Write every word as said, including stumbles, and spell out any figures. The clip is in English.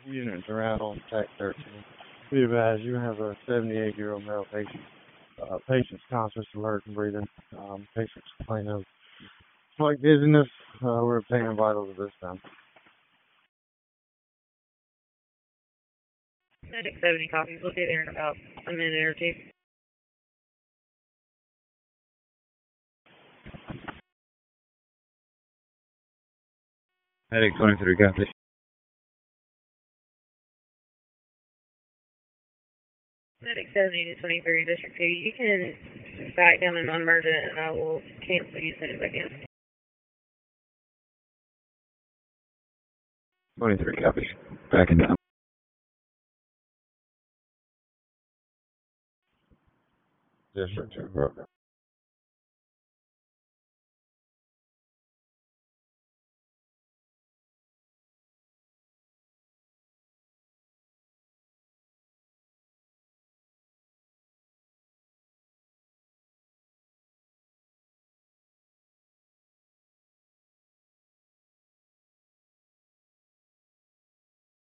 Units around on Tech thirteen. Be advised, you have a seventy-eight-year-old male patient. Uh, patient's conscious, alert, and breathing. Um, patient's complaint of slight dizziness. Uh, we're obtaining vitals at this time. Medic seventy copies. We'll get there in about a minute or two. Medic twenty-three copies. Medic seventy to twenty-three, District two. You can back down and unmerge it, and I will cancel you as soon as I can. twenty-three copies. Backing down. District two, broker.